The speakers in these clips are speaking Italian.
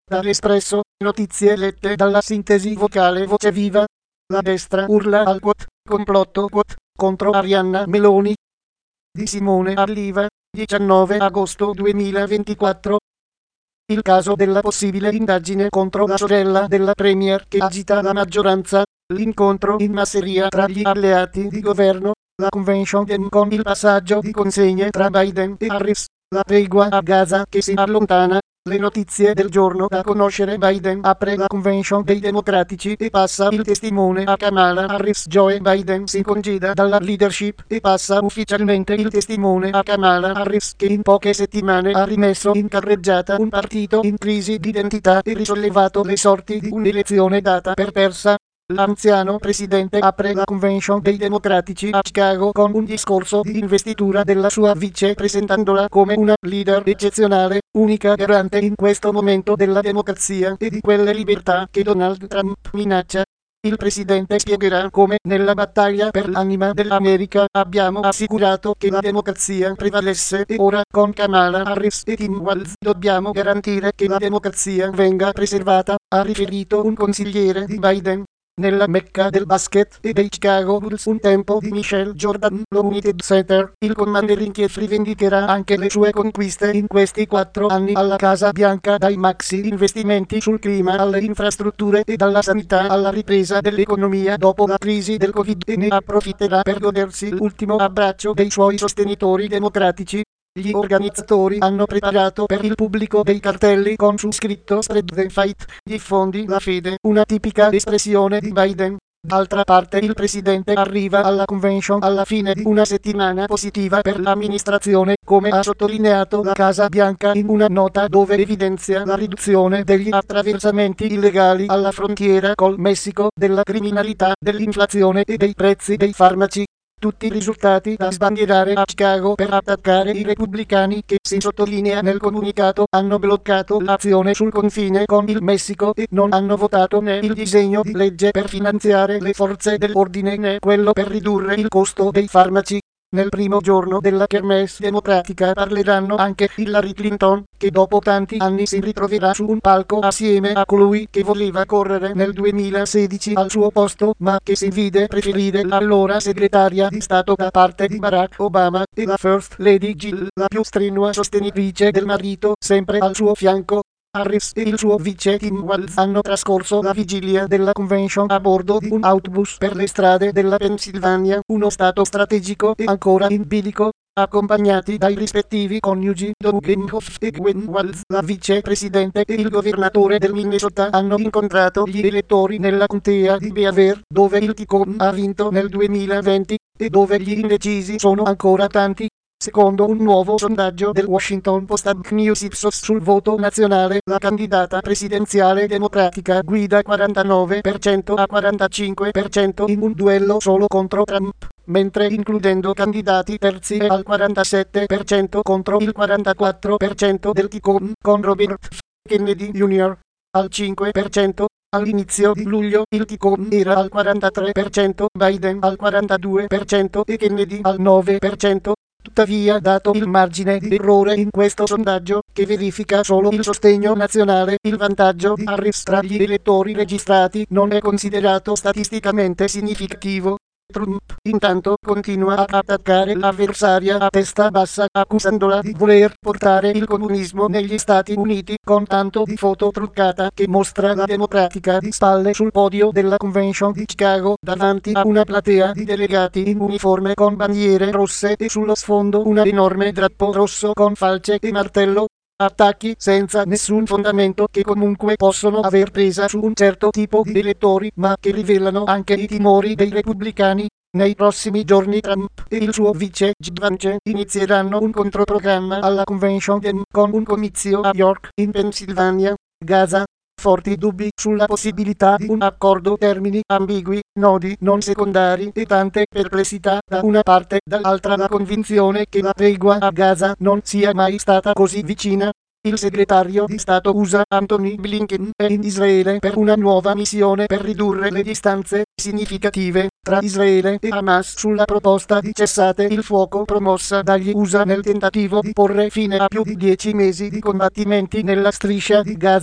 Dall'Espresso, notizie lette dalla sintesi vocale Voce Viva. La destra urla al complotto contro Arianna Meloni. Di Simone Alliva, 19 agosto 2024. Il caso della possibile indagine contro la sorella della Premier che agita la maggioranza, l'incontro in masseria tra gli alleati di governo, la convention con il passaggio di consegne tra Biden e Harris, la tregua a Gaza che si allontana. Le notizie del giorno da conoscere: Biden apre la convention dei democratici e passa il testimone a Kamala Harris. Joe Biden si congeda dalla leadership e passa ufficialmente il testimone a Kamala Harris, che in poche settimane ha rimesso in carreggiata un partito in crisi di identità e risollevato le sorti di un'elezione data per persa. L'anziano presidente apre la convention dei democratici a Chicago con un discorso di investitura della sua vice, presentandola come una leader eccezionale, unica garante in questo momento della democrazia e di quelle libertà che Donald Trump minaccia. Il presidente spiegherà come nella battaglia per l'anima dell'America abbiamo assicurato che la democrazia prevalesse e ora con Kamala Harris e Tim Walz dobbiamo garantire che la democrazia venga preservata, ha riferito un consigliere di Biden. Nella mecca del basket e dei Chicago Bulls un tempo di Michael Jordan, lo United Center, il commander in chief rivendicherà anche le sue conquiste in questi 4 anni alla Casa Bianca, dai maxi investimenti sul clima alle infrastrutture e dalla sanità alla ripresa dell'economia dopo la crisi del Covid, e ne approfitterà per godersi l'ultimo abbraccio dei suoi sostenitori democratici. Gli organizzatori hanno preparato per il pubblico dei cartelli con su scritto "Spread the Fight", diffondi la fede, una tipica espressione di Biden. D'altra parte il presidente arriva alla convention alla fine di una settimana positiva per l'amministrazione, come ha sottolineato la Casa Bianca in una nota dove evidenzia la riduzione degli attraversamenti illegali alla frontiera col Messico, della criminalità, dell'inflazione e dei prezzi dei farmaci. Tutti risultati da sbandierare a Chicago per attaccare i repubblicani che, si sottolinea nel comunicato, hanno bloccato l'azione sul confine con il Messico e non hanno votato né il disegno di legge per finanziare le forze dell'ordine né quello per ridurre il costo dei farmaci. Nel primo giorno della kermesse democratica parleranno anche Hillary Clinton, che dopo tanti anni si ritroverà su un palco assieme a colui che voleva correre nel 2016 al suo posto, ma che si vide preferire l'allora segretaria di Stato da parte di Barack Obama, e la First Lady Jill, la più strenua sostenitrice del marito, sempre al suo fianco. Harris e il suo vice Tim Walz hanno trascorso la vigilia della convention a bordo di un autobus per le strade della Pennsylvania, uno stato strategico e ancora in bilico, accompagnati dai rispettivi coniugi Doug Emhoff e Gwen Walz. La vicepresidente e il governatore del Minnesota hanno incontrato gli elettori nella contea di Beaver, dove il Ticone ha vinto nel 2020, e dove gli indecisi sono ancora tanti. Secondo un nuovo sondaggio del Washington Post News Ipsos sul voto nazionale, la candidata presidenziale democratica guida 49% a 45% in un duello solo contro Trump, mentre includendo candidati terzi è al 47% contro il 44% del Ticone, con Robert F. Kennedy Jr. al 5%. All'inizio di luglio il Ticone era al 43%, Biden al 42% e Kennedy al 9%. Tuttavia, dato il margine di errore in questo sondaggio, che verifica solo il sostegno nazionale, il vantaggio di Harris tra gli elettori registrati non è considerato statisticamente significativo. Trump, intanto, continua ad attaccare l'avversaria a testa bassa, accusandola di voler portare il comunismo negli Stati Uniti, con tanto di foto truccata che mostra la democratica di spalle sul podio della convention di Chicago, davanti a una platea di delegati in uniforme con bandiere rosse e sullo sfondo un enorme drappo rosso con falce e martello. Attacchi senza nessun fondamento che comunque possono aver presa su un certo tipo di elettori, ma che rivelano anche i timori dei repubblicani. Nei prossimi giorni Trump e il suo vice J.D. Vance inizieranno un controprogramma alla convention con un comizio a York, in Pennsylvania. Gaza. Forti dubbi sulla possibilità di un accordo, termini ambigui, nodi non secondari e tante perplessità da una parte, dall'altra la convinzione che la tregua a Gaza non sia mai stata così vicina. Il segretario di Stato USA Antony Blinken è in Israele per una nuova missione per ridurre le distanze significative tra Israele e Hamas sulla proposta di cessate il fuoco promossa dagli USA nel tentativo di porre fine a più di 10 mesi di combattimenti nella striscia di Gaza.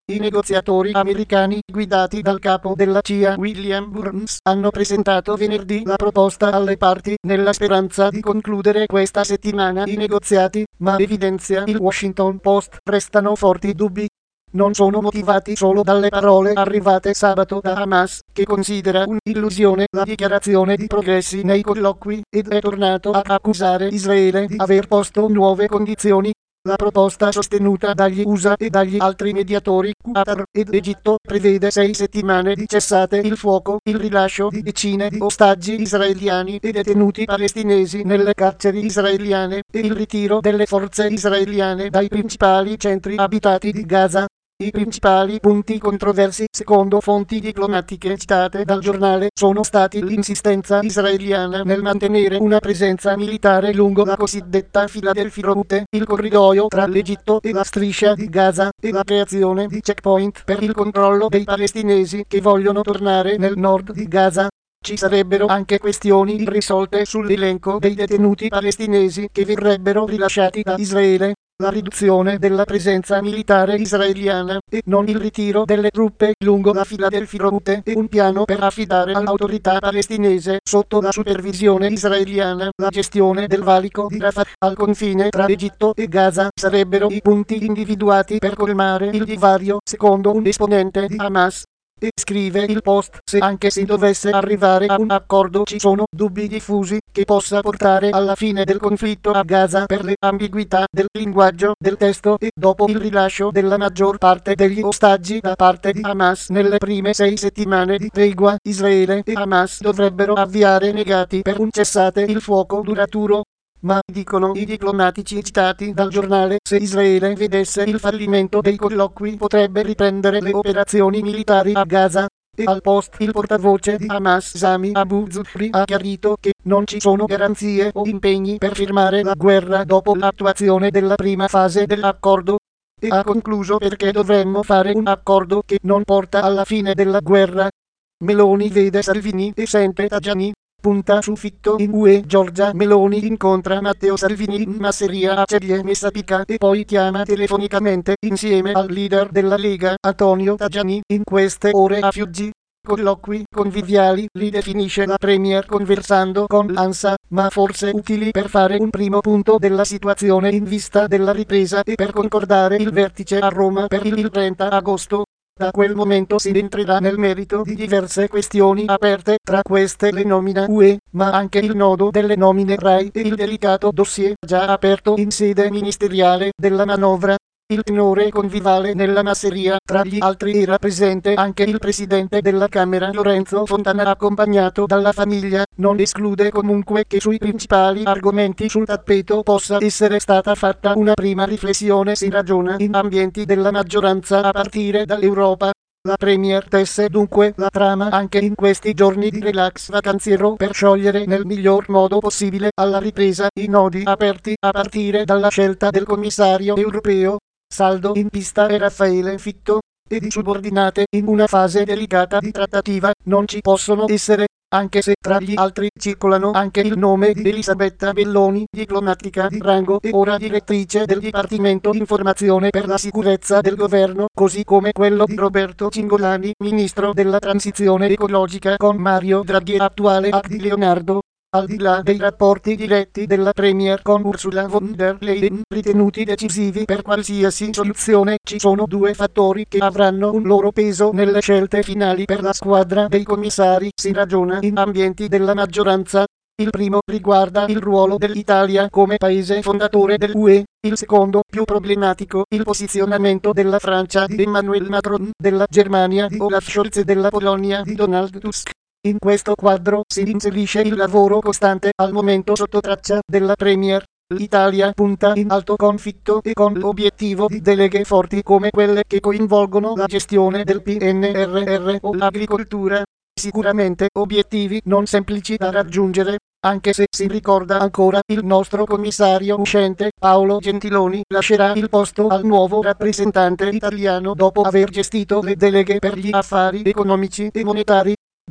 I negoziatori americani, guidati dal capo della CIA William Burns, hanno presentato venerdì la proposta alle parti, nella speranza di concludere questa settimana i negoziati, ma evidenzia il Washington Post, restano forti dubbi. Non sono motivati solo dalle parole arrivate sabato da Hamas, che considera un'illusione la dichiarazione di progressi nei colloqui, ed è tornato ad accusare Israele di aver posto nuove condizioni. La proposta sostenuta dagli USA e dagli altri mediatori, Qatar ed Egitto, prevede 6 settimane di cessate il fuoco, il rilascio di decine di ostaggi israeliani e detenuti palestinesi nelle carceri israeliane, e il ritiro delle forze israeliane dai principali centri abitati di Gaza. I principali punti controversi, secondo fonti diplomatiche citate dal giornale, sono stati l'insistenza israeliana nel mantenere una presenza militare lungo la cosiddetta Philadelphia Route, il corridoio tra l'Egitto e la striscia di Gaza, e la creazione di checkpoint per il controllo dei palestinesi che vogliono tornare nel nord di Gaza. Ci sarebbero anche questioni irrisolte sull'elenco dei detenuti palestinesi che verrebbero rilasciati da Israele, la riduzione della presenza militare israeliana, e non il ritiro delle truppe lungo la Philadelphia Route, e un piano per affidare all'autorità palestinese, sotto la supervisione israeliana, la gestione del valico di Rafah, al confine tra Egitto e Gaza, sarebbero i punti individuati per colmare il divario, secondo un esponente di Hamas. E scrive il Post, se anche si dovesse arrivare a un accordo ci sono dubbi diffusi che possa portare alla fine del conflitto a Gaza per le ambiguità del linguaggio del testo e dopo il rilascio della maggior parte degli ostaggi da parte di Hamas nelle prime 6 settimane di tregua. Israele e Hamas dovrebbero avviare negati per un cessate il fuoco duraturo. Ma, dicono i diplomatici citati dal giornale, se Israele vedesse il fallimento dei colloqui potrebbe riprendere le operazioni militari a Gaza. E al Post il portavoce di Hamas Sami Abu Zuhri ha chiarito che non ci sono garanzie o impegni per firmare la guerra dopo l'attuazione della prima fase dell'accordo. E ha concluso perché dovremmo fare un accordo che non porta alla fine della guerra. Meloni vede Salvini e sente Tajani. Punta su Fitto in UE. Giorgia Meloni incontra Matteo Salvini in masseria a Ceglie Messapica e poi chiama telefonicamente insieme al leader della Lega, Antonio Tajani, in queste ore a Fiuggi. Colloqui conviviali li definisce la Premier conversando con l'ANSA, ma forse utili per fare un primo punto della situazione in vista della ripresa e per concordare il vertice a Roma per il 30 agosto. Da quel momento si entrerà nel merito di diverse questioni aperte, tra queste le nomine UE, ma anche il nodo delle nomine RAI e il delicato dossier già aperto in sede ministeriale della manovra. Il tenore convivale nella masseria, tra gli altri era presente anche il presidente della Camera Lorenzo Fontana accompagnato dalla famiglia, non esclude comunque che sui principali argomenti sul tappeto possa essere stata fatta una prima riflessione. Si ragiona in ambienti della maggioranza a partire dall'Europa. La Premier tesse dunque la trama anche in questi giorni di relax vacanziero per sciogliere nel miglior modo possibile alla ripresa i nodi aperti a partire dalla scelta del commissario europeo. Saldo in pista e Raffaele Fitto, e di subordinate in una fase delicata di trattativa non ci possono essere, anche se tra gli altri circolano anche il nome di Elisabetta Belloni, diplomatica di rango e ora direttrice del Dipartimento Informazione per la Sicurezza del Governo, così come quello di Roberto Cingolani, ministro della Transizione Ecologica con Mario Draghi, attuale di Leonardo. Al di là dei rapporti diretti della Premier con Ursula von der Leyen, ritenuti decisivi per qualsiasi soluzione, ci sono 2 fattori che avranno un loro peso nelle scelte finali per la squadra dei commissari. Si ragiona in ambienti della maggioranza. Il primo riguarda il ruolo dell'Italia come paese fondatore dell'UE, il secondo, più problematico, il posizionamento della Francia di Emmanuel Macron, della Germania di Olaf Scholz e della Polonia di Donald Tusk. In questo quadro si inserisce il lavoro costante al momento sotto traccia della Premier. L'Italia punta in alto con Fitto e con l'obiettivo di deleghe forti come quelle che coinvolgono la gestione del PNRR o l'agricoltura. Sicuramente obiettivi non semplici da raggiungere, anche se si ricorda ancora il nostro commissario uscente Paolo Gentiloni lascerà il posto al nuovo rappresentante italiano dopo aver gestito le deleghe per gli affari economici e monetari.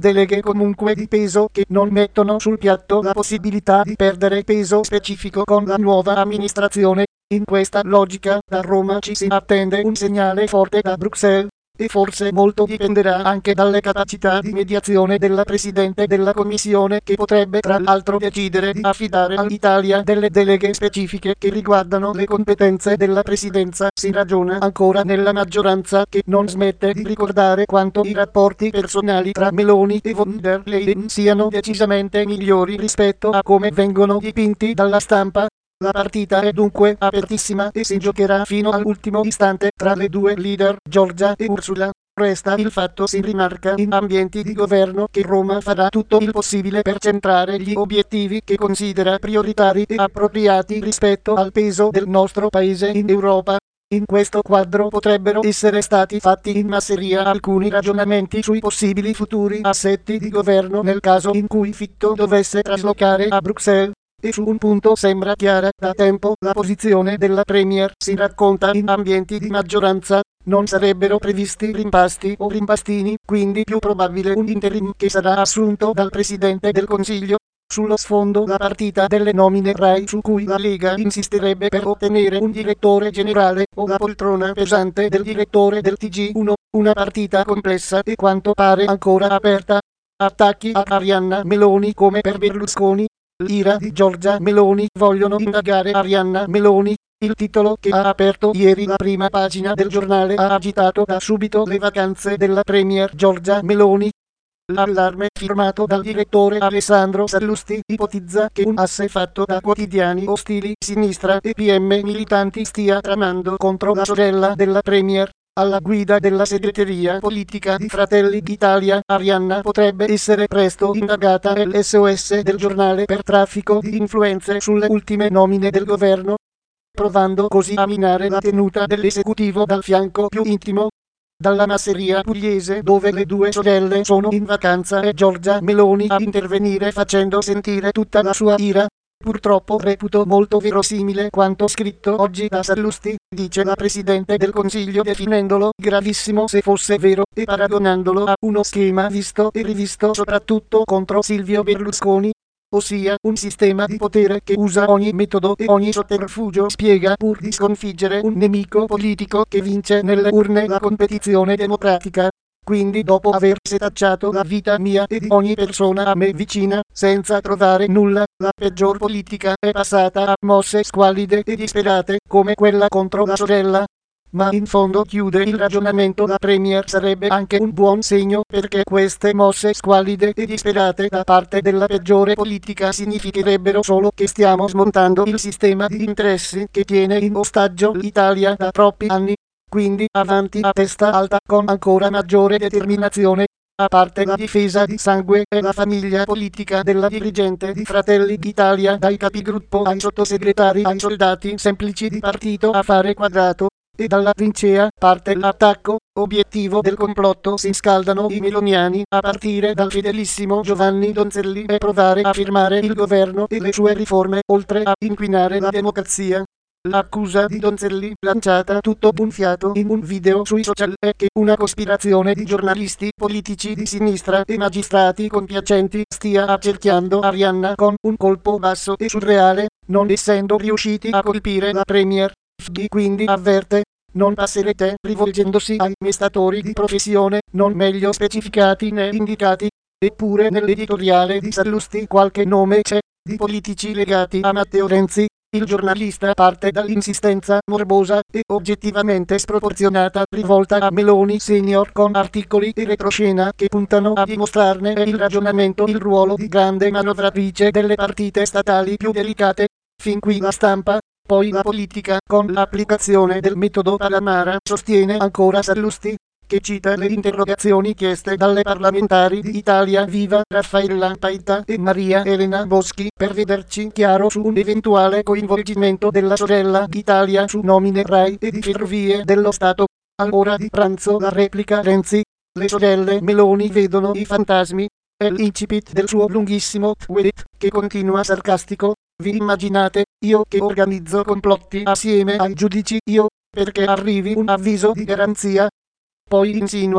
deleghe comunque di peso che non mettono sul piatto la possibilità di perdere peso specifico con la nuova amministrazione. In questa logica da Roma ci si attende un segnale forte da Bruxelles. E forse molto dipenderà anche dalle capacità di mediazione della Presidente della Commissione, che potrebbe tra l'altro decidere di affidare all'Italia delle deleghe specifiche che riguardano le competenze della Presidenza. Si ragiona ancora nella maggioranza, che non smette di ricordare quanto i rapporti personali tra Meloni e von der Leyen siano decisamente migliori rispetto a come vengono dipinti dalla stampa. La partita è dunque apertissima e si giocherà fino all'ultimo istante tra le due leader, Giorgia e Ursula. Resta il fatto, si rimarca in ambienti di governo, che Roma farà tutto il possibile per centrare gli obiettivi che considera prioritari e appropriati rispetto al peso del nostro paese in Europa. In questo quadro potrebbero essere stati fatti in masseria alcuni ragionamenti sui possibili futuri assetti di governo nel caso in cui Fitto dovesse traslocare a Bruxelles. E su un punto sembra chiara da tempo la posizione della Premier. Si racconta in ambienti di maggioranza non sarebbero previsti rimpasti o rimpastini, quindi più probabile un interim che sarà assunto dal Presidente del Consiglio. Sullo sfondo la partita delle nomine RAI, su cui la Lega insisterebbe per ottenere un direttore generale o la poltrona pesante del direttore del TG1, una partita complessa e quanto pare ancora aperta. Attacchi a Arianna Meloni come per Berlusconi. L'ira di Giorgia Meloni, vogliono indagare Arianna Meloni. Il titolo, che ha aperto ieri la prima pagina del giornale, ha agitato da subito le vacanze della Premier Giorgia Meloni. L'allarme, firmato dal direttore Alessandro Sallusti, ipotizza che un asse fatto da quotidiani ostili, sinistra e PM militanti stia tramando contro la sorella della Premier. Alla guida della segreteria politica di Fratelli d'Italia, Arianna potrebbe essere presto indagata l'SOS del giornale per traffico di influenze sulle ultime nomine del governo, provando così a minare la tenuta dell'esecutivo dal fianco più intimo. Dalla masseria pugliese, dove le due sorelle sono in vacanza, è Giorgia Meloni a intervenire facendo sentire tutta la sua ira. Purtroppo reputo molto verosimile quanto scritto oggi da Sallusti, dice la Presidente del Consiglio, definendolo gravissimo se fosse vero e paragonandolo a uno schema visto e rivisto soprattutto contro Silvio Berlusconi, ossia un sistema di potere che usa ogni metodo e ogni sotterfugio spiega pur di sconfiggere un nemico politico che vince nelle urne la competizione democratica. Quindi, dopo aver setacciato la vita mia e di ogni persona a me vicina, senza trovare nulla, la peggior politica è passata a mosse squallide e disperate, come quella contro la sorella. Ma in fondo, chiude il ragionamento la Premier, sarebbe anche un buon segno, perché queste mosse squallide e disperate da parte della peggiore politica significherebbero solo che stiamo smontando il sistema di interessi che tiene in ostaggio l'Italia da troppi anni. Quindi avanti a testa alta con ancora maggiore determinazione. A parte la difesa di sangue e la famiglia politica della dirigente di Fratelli d'Italia, dai capigruppo ai sottosegretari ai soldati semplici di partito a fare quadrato, e dalla trincea parte l'attacco, obiettivo del complotto, si scaldano i meloniani, a partire dal fedelissimo Giovanni Donzelli, e provare a firmare il governo e le sue riforme, oltre a inquinare la democrazia. L'accusa di Donzelli, lanciata tutto d'un fiato in un video sui social, è che una cospirazione di giornalisti, politici di sinistra e magistrati compiacenti stia accerchiando Arianna con un colpo basso e surreale, non essendo riusciti a colpire la Premier. FD quindi avverte: non passerete, rivolgendosi ai mestatori di professione, non meglio specificati né indicati. Eppure nell'editoriale di Sallusti qualche nome c'è, di politici legati a Matteo Renzi. Il giornalista parte dall'insistenza morbosa e oggettivamente sproporzionata rivolta a Meloni Senior con articoli e retroscena che puntano a dimostrarne il ragionamento, il ruolo di grande manovratrice delle partite statali più delicate. Fin qui la stampa. Poi la politica, con l'applicazione del metodo Palamara, sostiene ancora Sallusti, che cita le interrogazioni chieste dalle parlamentari di Italia Viva, Raffaella Paita e Maria Elena Boschi, per vederci chiaro su un eventuale coinvolgimento della sorella d'Italia su nomine RAI e di Ferrovie dello Stato. All'ora di pranzo la replica Renzi: le sorelle Meloni vedono i fantasmi. È l'incipit del suo lunghissimo tweet, che continua sarcastico: vi immaginate, io che organizzo complotti assieme ai giudici, io, perché arrivi un avviso di garanzia? Poi insinua: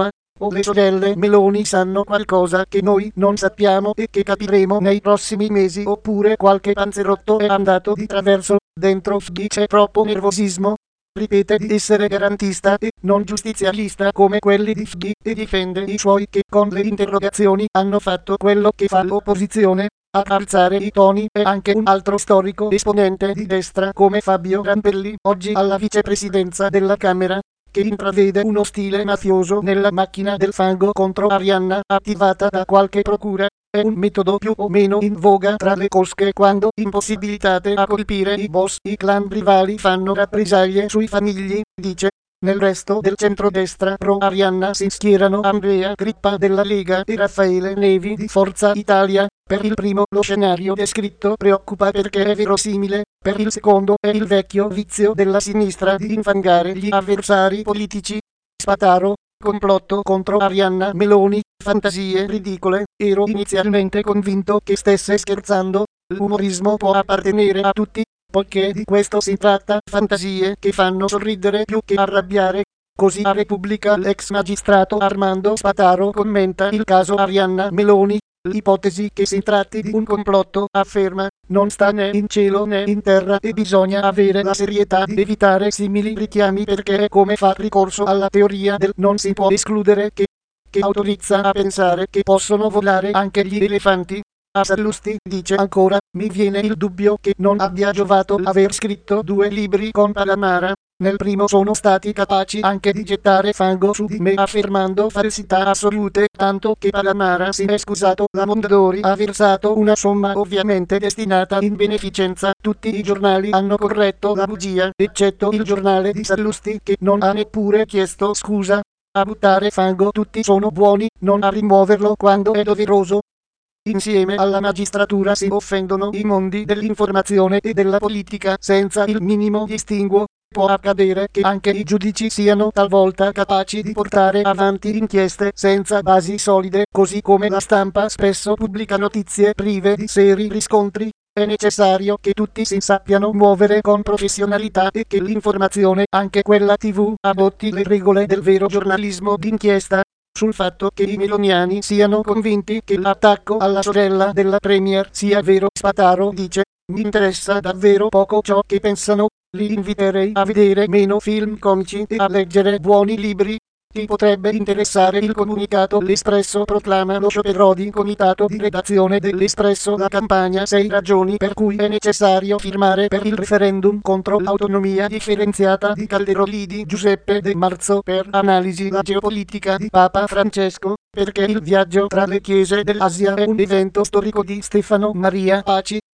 o le sorelle Meloni sanno qualcosa che noi non sappiamo e che capiremo nei prossimi mesi, oppure qualche panzerotto è andato di traverso. Dentro FDI c'è troppo nervosismo. Ripete di essere garantista e non giustizialista come quelli di FDI e difende i suoi che con le interrogazioni hanno fatto quello che fa l'opposizione. A alzare i toni è anche un altro storico esponente di destra come Fabio Rampelli, oggi alla vicepresidenza della Camera, che intravede uno stile mafioso nella macchina del fango contro Arianna attivata da qualche procura. È un metodo più o meno in voga tra le cosche quando, impossibilitate a colpire i boss, i clan rivali fanno rappresaglie sui famigli, dice. Nel resto del centrodestra pro Arianna si schierano Andrea Crippa della Lega e Raffaele Nevi di Forza Italia. Per il primo lo scenario descritto preoccupa perché è verosimile, per il secondo è il vecchio vizio della sinistra di infangare gli avversari politici. Spataro, complotto contro Arianna Meloni, fantasie ridicole, ero inizialmente convinto che stesse scherzando, l'umorismo può appartenere a tutti, poiché di questo si tratta, fantasie che fanno sorridere più che arrabbiare. Così a Repubblica l'ex magistrato Armando Spataro commenta il caso Arianna Meloni. L'ipotesi che si tratti di un complotto, afferma, non sta né in cielo né in terra e bisogna avere la serietà di evitare simili richiami perché è come far ricorso alla teoria del non si può escludere che autorizza a pensare che possono volare anche gli elefanti. A Sallusti dice ancora, mi viene il dubbio che non abbia giovato l'aver scritto 2 libri con Palamara. Nel primo sono stati capaci anche di gettare fango su di me affermando falsità assolute, tanto che Palamara si è scusato, la Mondadori ha versato una somma ovviamente destinata in beneficenza, tutti i giornali hanno corretto la bugia, eccetto il giornale di Sallusti che non ha neppure chiesto scusa. A buttare fango tutti sono buoni, non a rimuoverlo quando è doveroso. Insieme alla magistratura si offendono i mondi dell'informazione e della politica senza il minimo distinguo. Può accadere che anche i giudici siano talvolta capaci di portare avanti inchieste senza basi solide, così come la stampa spesso pubblica notizie prive di seri riscontri. È necessario che tutti si sappiano muovere con professionalità e che l'informazione, anche quella TV, adotti le regole del vero giornalismo d'inchiesta. Sul fatto che i meloniani siano convinti che l'attacco alla sorella della Premier sia vero, Spataro dice, mi interessa davvero poco ciò che pensano, li inviterei a vedere meno film comici e a leggere buoni libri. Ti potrebbe interessare il comunicato. L'Espresso proclama lo sciopero di comitato di redazione dell'Espresso. La campagna 6 ragioni per cui è necessario firmare per il referendum contro l'autonomia differenziata di Calderoli di Giuseppe De Marzo. Per analisi la geopolitica di Papa Francesco, perché il viaggio tra le chiese dell'Asia è un evento storico di Stefano Maria Paci.